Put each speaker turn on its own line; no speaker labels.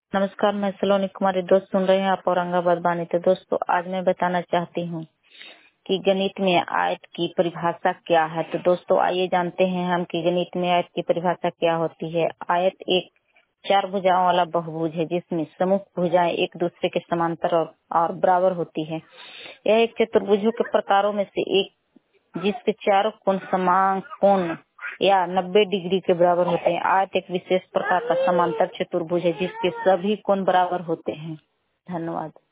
नमस्कार, मैं सलोनी कुमारी। दोस्त सुन रहे हैं आप औरंगाबाद बानी। तो दोस्तों, आज मैं बताना चाहती हूँ कि गणित में आयत की परिभाषा क्या है। तो दोस्तों, आइए जानते हैं हम कि गणित में आयत की परिभाषा क्या होती है। आयत एक चार भुजाओं वाला बहुभुज है जिसमें समूह भुजाएं एक दूसरे के समांतर और बराबर होती है। यह एक चतुर्भुजों के प्रकारों में से एक जिसके चारों कोण समान कोण या 90 डिग्री के बराबर होते हैं। आयत एक विशेष प्रकार का समांतर चतुर्भुज है जिसके सभी कोण बराबर होते हैं। धन्यवाद।